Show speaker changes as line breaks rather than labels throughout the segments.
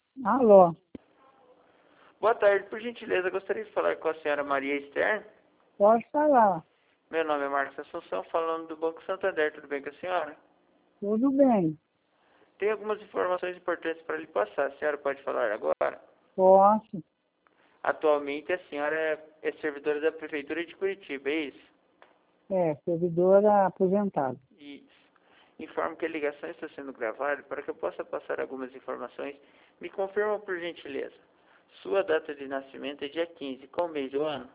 Alô,
Boa tarde, por gentileza, gostaria de falar com a senhora Maria Stern.
pode falar.
Meu nome é Marcos Assunção, falando do Banco Santander, tudo bem com a senhora?
Tudo bem,
Tem algumas informações importantes para lhe passar, a senhora pode falar agora?
posso.
Atualmente a senhora é servidora da Prefeitura de Curitiba, é isso?
Servidora aposentada.
Isso. Informo que a ligação está sendo gravada para que eu possa passar algumas informações. Me confirma, por gentileza. Sua data de nascimento é dia 15, qual mês do ano?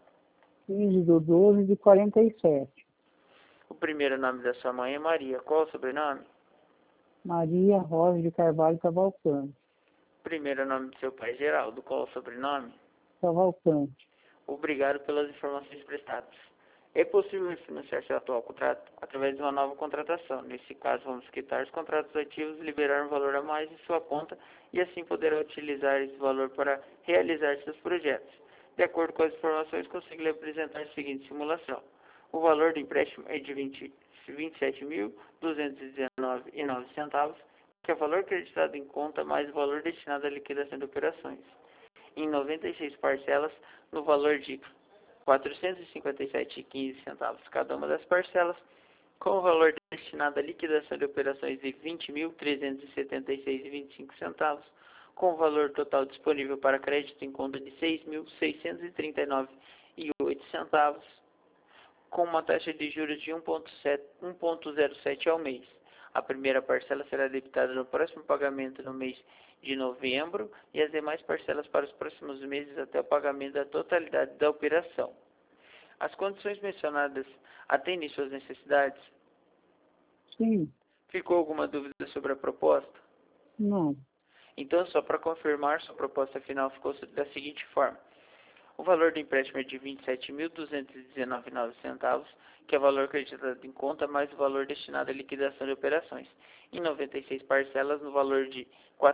15/12/47.
O primeiro nome da sua mãe é Maria, qual o sobrenome?
Maria Rosa de Carvalho Cavalcante.
Primeiro nome do seu pai, Geraldo, qual o sobrenome?
Cavalcante.
Obrigado pelas informações prestadas. É possível financiar seu atual contrato através de uma nova contratação. Nesse caso, vamos quitar os contratos ativos, liberar um valor a mais em sua conta e assim poderá utilizar esse valor para realizar seus projetos. De acordo com as informações, consigo lhe apresentar a seguinte simulação. O valor do empréstimo é de R$ 27.219,09, que é o valor acreditado em conta mais o valor destinado à liquidação de operações, em 96 parcelas, no valor de R$ 457,15 cada uma das parcelas, com o valor destinado à liquidação de operações de R$ 20.376,25, com o valor total disponível para crédito em conta de R$ 6.639,08, com uma taxa de juros de 1,07 ao mês. A primeira parcela será debitada no próximo pagamento no mês de novembro e as demais parcelas para os próximos meses até o pagamento da totalidade da operação. As condições mencionadas atendem suas necessidades?
Sim,
Ficou alguma dúvida sobre a proposta?
não.
Então, só para confirmar, sua proposta final ficou da seguinte forma. O valor do empréstimo é de R$ 27.219,09, que é o valor acreditado em conta, mais o valor destinado à liquidação de operações, em 96 parcelas, no valor de R$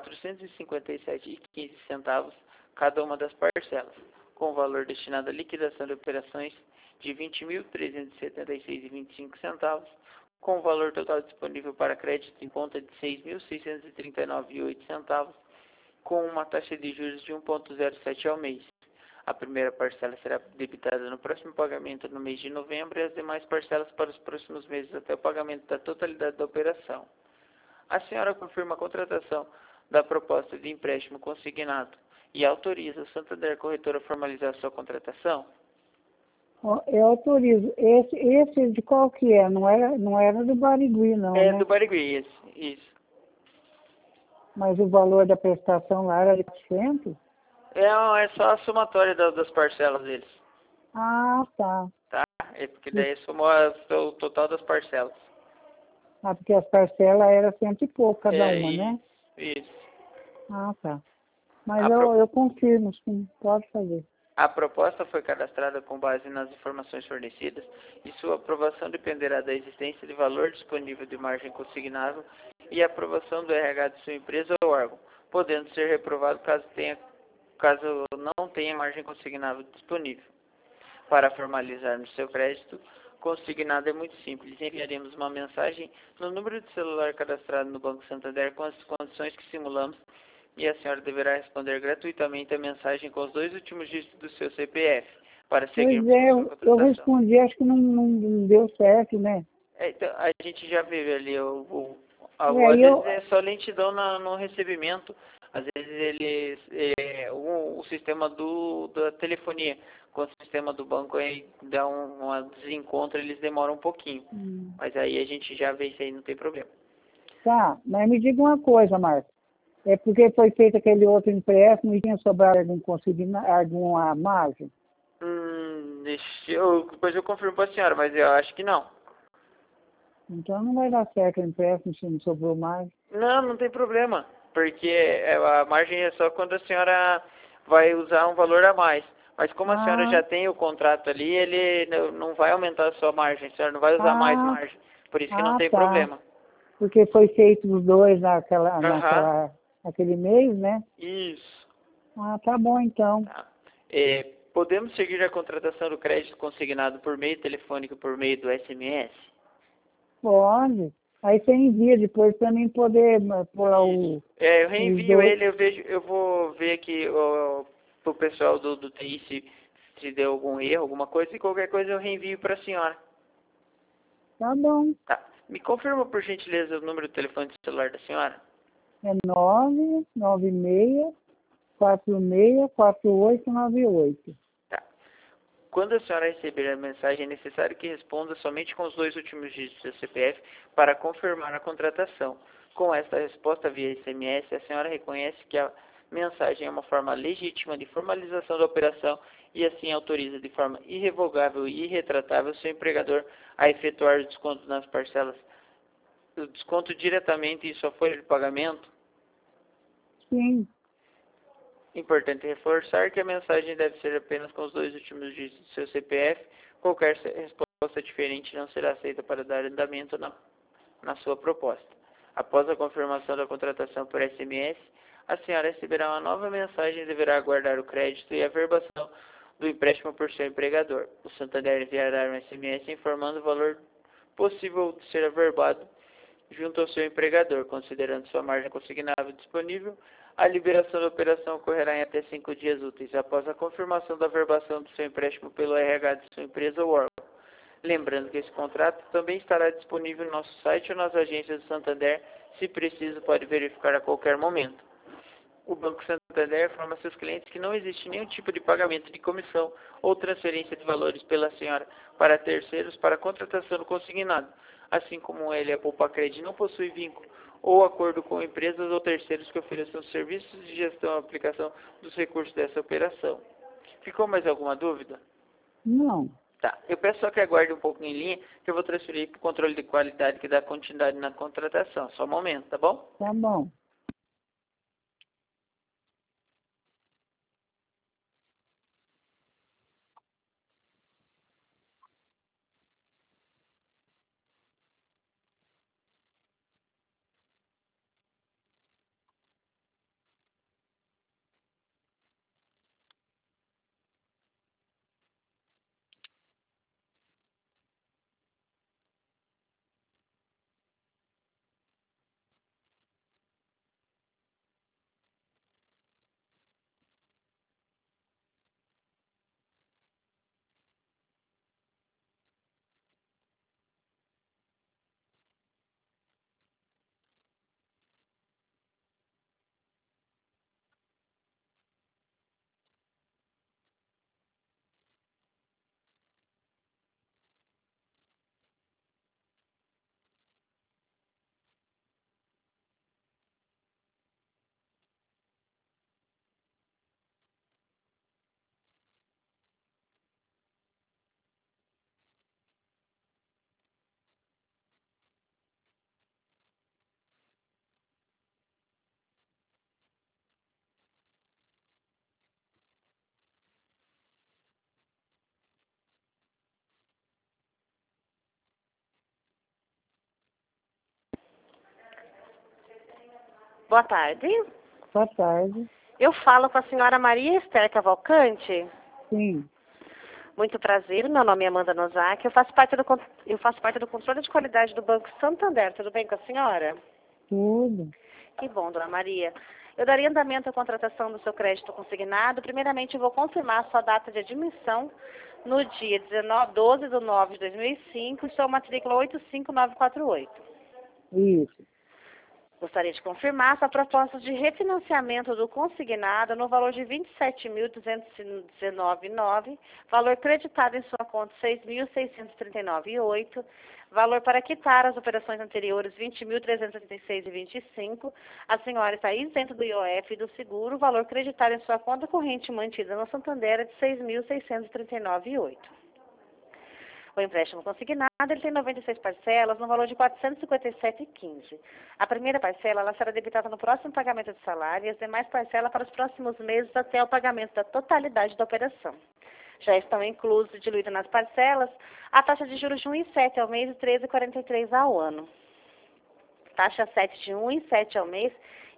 457,15 cada uma das parcelas, com o valor destinado à liquidação de operações de R$ 20.376,25, com o valor total disponível para crédito em conta de R$ 6.639,08, com uma taxa de juros de 1,07 ao mês. A primeira parcela será debitada no próximo pagamento no mês de novembro e as demais parcelas para os próximos meses até o pagamento da totalidade da operação. A senhora confirma a contratação da proposta de empréstimo consignado e autoriza o Santander Corretora a formalizar sua contratação?
Ó, eu autorizo. Esse de qual que é? Não era do Barigui, não,
É
né?
do Barigui, isso.
Mas o valor da prestação lá era de 400?
É só a somatória das parcelas deles,
Ah, tá.
tá? É porque daí somou o total das parcelas.
Ah, porque as parcelas eram 100 e pouco cada
É
uma, né?
isso.
Ah, tá. Mas
A, pro-
eu confirmo, sim, pode fazer.
a proposta foi cadastrada com base nas informações fornecidas e sua aprovação dependerá da existência de valor disponível de margem consignável e aprovação do RH de sua empresa ou órgão, podendo ser reprovado caso não tenha margem consignável disponível. Para formalizarmos seu crédito consignado é muito simples. Enviaremos uma mensagem no número de celular cadastrado no Banco Santander com as condições que simulamos e a senhora deverá responder gratuitamente a mensagem com os 2 últimos dígitos do seu CPF para
Pois
seguirmos
é,
com sua
eu
contratação.
respondi, acho que não deu certo, né?
Então, a gente já viu ali,
É,
às
e
vezes
eu,
é só lentidão no recebimento, às vezes o sistema da telefonia com o sistema do banco aí dá um desencontro, eles demoram um pouquinho, mas aí a gente já vê isso aí, não tem problema.
tá, mas me diga uma coisa, Marcos. É porque foi feito aquele outro empréstimo e tinha sobrado alguma margem?
Depois eu confirmo para a senhora, mas eu acho que não.
Então não vai dar certo o empréstimo se não sobrou mais.
Não tem problema, porque a margem é só quando a senhora vai usar um valor a mais. Mas como a senhora
Ah,
já tem o contrato ali, ele não vai aumentar a sua margem, a senhora não vai usar mais
ah,
margem. Por isso que não tem
tá.
problema.
Porque foi feito os dois
Aham,
naquele mês, né?
isso.
Ah, tá bom então.
Tá. Podemos seguir a contratação do crédito consignado por meio telefônico, por meio do SMS?
Pode. Aí você envia depois para mim poder pôr lá o...
Eu reenvio ele, eu vou ver aqui pro pessoal do TI se deu algum erro, alguma coisa, e qualquer coisa eu reenvio para a senhora.
Tá bom.
Tá. Me confirma, por gentileza, o número do telefone do celular da senhora?
É 996-46-4898.
Tá. Quando a senhora receber a mensagem, é necessário que responda somente com os 2 últimos dígitos do seu CPF para confirmar a contratação. Com esta resposta via SMS, a senhora reconhece que a mensagem é uma forma legítima de formalização da operação e assim autoriza de forma irrevogável e irretratável seu empregador a efetuar o desconto nas parcelas, o desconto diretamente em sua folha de pagamento.
Sim.
Importante reforçar que a mensagem deve ser apenas com os 2 últimos dígitos do seu CPF. Qualquer resposta diferente não será aceita para dar andamento na sua proposta. Após a confirmação da contratação por SMS, a senhora receberá uma nova mensagem e deverá aguardar o crédito e a verbação do empréstimo por seu empregador. O Santander enviará um SMS informando o valor possível de ser averbado junto ao seu empregador, considerando sua margem consignável disponível. A liberação da operação ocorrerá em até 5 dias úteis, após a confirmação da verbação do seu empréstimo pelo RH de sua empresa ou órgão. Lembrando que esse contrato também estará disponível no nosso site ou nas agências do Santander, se preciso pode verificar a qualquer momento. O Banco Santander informa a seus clientes que não existe nenhum tipo de pagamento de comissão ou transferência de valores pela senhora para terceiros para a contratação do consignado, assim como ele, a Poupa Cred, não possui vínculo ou acordo com empresas ou terceiros que ofereçam serviços de gestão e aplicação dos recursos dessa operação. Ficou mais alguma dúvida?
Não.
Tá. Eu peço só que aguarde um pouco em linha, que eu vou transferir para o controle de qualidade que dá continuidade na contratação. Só um momento, tá bom?
Tá bom.
Boa tarde.
Boa tarde.
Eu falo com a senhora Maria Esther Cavalcante.
Sim.
Muito prazer, meu nome é Amanda Nozaki. Eu faço parte do controle de qualidade do Banco Santander. Tudo bem com a senhora?
Tudo.
Que bom, dona Maria. Eu daria andamento à contratação do seu crédito consignado. Primeiramente, eu vou confirmar a sua data de admissão no dia 12/9/2005 e sua matrícula 85948.
Isso.
Gostaria de confirmar sua proposta de refinanciamento do consignado no valor de R$ 27.219,9, valor creditado em sua conta R$ 6.639,8, valor para quitar as operações anteriores R$ 20.386,25. A senhora está isenta do IOF e do seguro, valor creditado em sua conta corrente mantida no Santander é de R$ 6.639,8. O empréstimo consignado ele tem 96 parcelas no valor de R$ 457,15. A primeira parcela ela será debitada no próximo pagamento de salário e as demais parcelas para os próximos meses até o pagamento da totalidade da operação. Já estão inclusos e diluídos nas parcelas a taxa de juros de 1,7 ao mês e 13,43 ao ano. Taxa 7 de 1,7 ao mês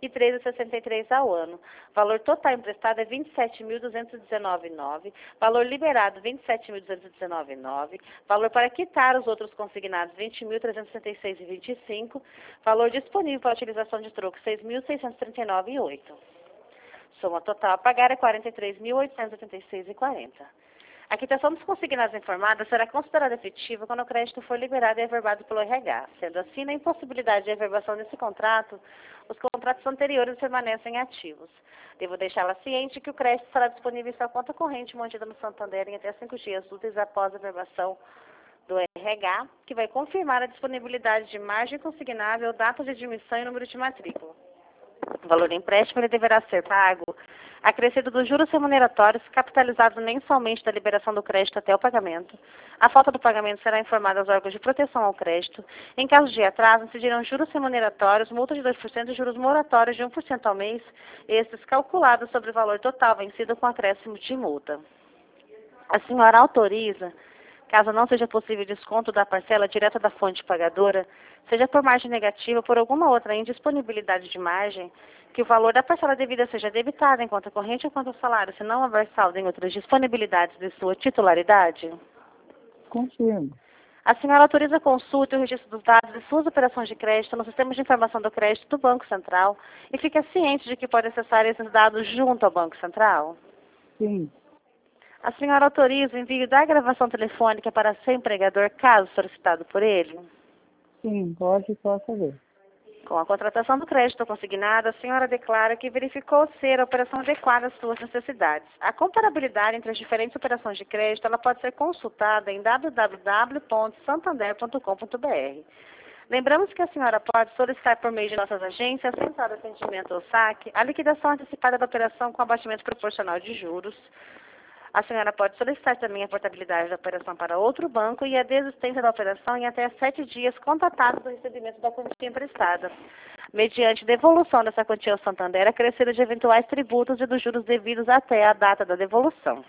e 13,63 ao ano. Valor total emprestado é 27.219,9. Valor liberado 27.219,9. Valor para quitar os outros consignados 20.366,25. Valor disponível para utilização de troco 6.639,8. Soma total a pagar é 43.886,40. A quitação dos consignados informados será considerada efetiva quando o crédito for liberado e averbado pelo RH. Sendo assim, na impossibilidade de averbação desse contrato, os contratos anteriores permanecem ativos. Devo deixá-la ciente que o crédito estará disponível em sua conta corrente mantida no Santander em até 5 dias úteis após a averbação do RH, que vai confirmar a disponibilidade de margem consignável, data de admissão e número de matrícula. O valor do empréstimo ele deverá ser pago acrescido dos juros remuneratórios capitalizados mensalmente da liberação do crédito até o pagamento. A falta do pagamento será informada aos órgãos de proteção ao crédito. Em caso de atraso, incidirão juros remuneratórios, multa de 2% e juros moratórios de 1% ao mês, estes calculados sobre o valor total vencido com acréscimo de multa. A senhora autoriza, caso não seja possível desconto da parcela direta da fonte pagadora, seja por margem negativa ou por alguma outra indisponibilidade de margem, que o valor da parcela devida seja debitado em conta corrente ou conta salário, se não houver saldo em outras disponibilidades de sua titularidade?
Confirmo.
A senhora autoriza a consulta e o registro dos dados de suas operações de crédito no Sistema de Informação do Crédito do Banco Central e fica ciente de que pode acessar esses dados junto ao Banco Central?
Sim.
A senhora autoriza o envio da gravação telefônica para seu empregador, caso solicitado por ele?
Sim, pode fazer.
Com a contratação do crédito consignado, a senhora declara que verificou ser a operação adequada às suas necessidades. A comparabilidade entre as diferentes operações de crédito ela pode ser consultada em www.santander.com.br. Lembramos que a senhora pode solicitar por meio de nossas agências, Central de Atendimento ou SAC, a liquidação antecipada da operação com abatimento proporcional de juros. A senhora pode solicitar também a portabilidade da operação para outro banco e a desistência da operação em até 7 dias contatados do recebimento da quantia emprestada, mediante devolução dessa quantia ao Santander acrescida de eventuais tributos e dos juros devidos até a data da devolução.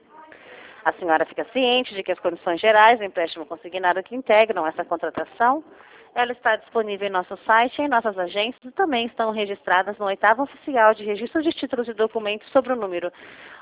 A senhora fica ciente de que as condições gerais do empréstimo consignado que integram essa contratação, ela está disponível em nosso site e em nossas agências e também estão registradas no 8º Oficial de Registro de Títulos e Documentos sobre o número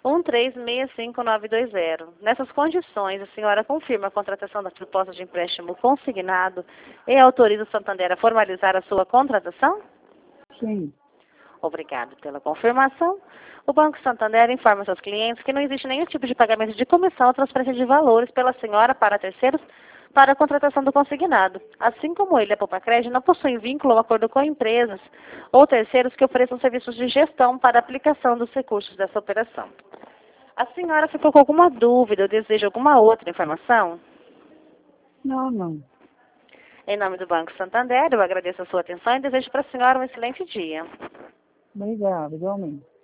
1365920. Nessas condições, a senhora confirma a contratação da proposta de empréstimo consignado e autoriza o Santander a formalizar a sua contratação?
Sim.
Obrigado pela confirmação. O Banco Santander informa seus clientes que não existe nenhum tipo de pagamento de comissão ou transferência de valores pela senhora para terceiros para a contratação do consignado. Assim como ele, a Poupa-Crédito, não possui vínculo ou acordo com empresas ou terceiros que ofereçam serviços de gestão para a aplicação dos recursos dessa operação. A senhora ficou com alguma dúvida ou deseja alguma outra informação?
Não.
Em nome do Banco Santander, eu agradeço a sua atenção e desejo para a senhora um excelente dia.
Obrigado, igualmente.